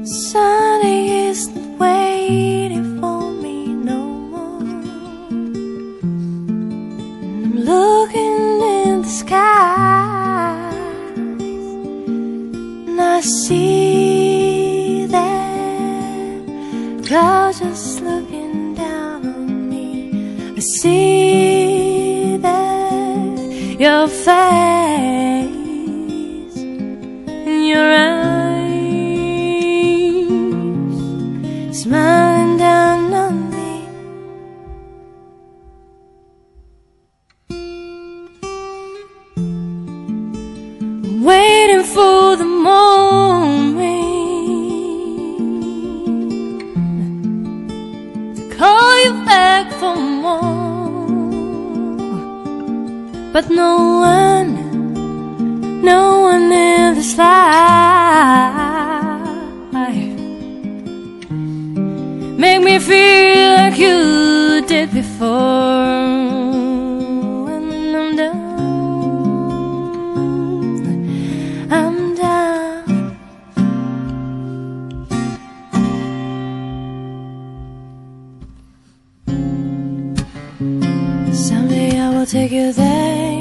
Sunny isn't waiting for me no more. And I'm looking in the sky, and I see that clouds just looking down on me. I see that your face and your eyes smiling down on me. I'm waiting for the moment to call you back for more, but no one in this life make me feel like you did before. When I'm done, I'm done. Someday I will take you there,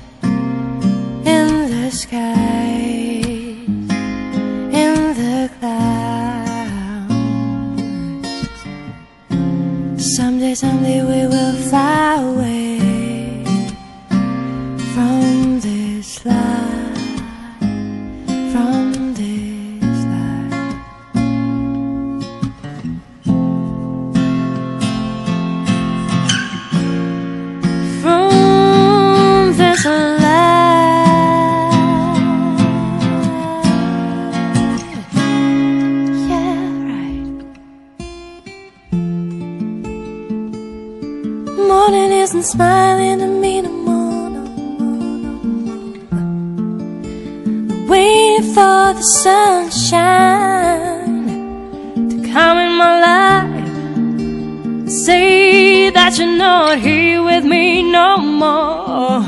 in the skies, in the clouds. Someday we will fly away from this life, from this life. From this life. Morning isn't smiling at me no more, no more, no more. I'm waiting for the sunshine to come in my life, say that you're not here with me no more.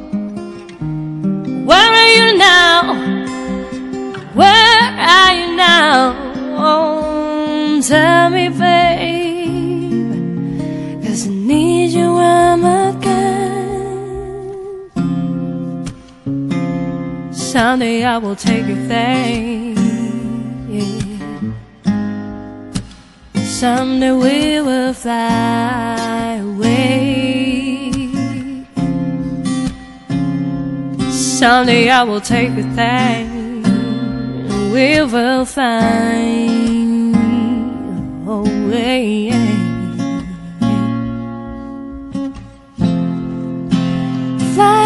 Where are you now? Where are you now? Oh, tell me, babe, 'cause I need you when I'm again. Someday I will take you there, yeah. Someday we will fly away. Someday I will take you there, and we will find a way, yeah. Fly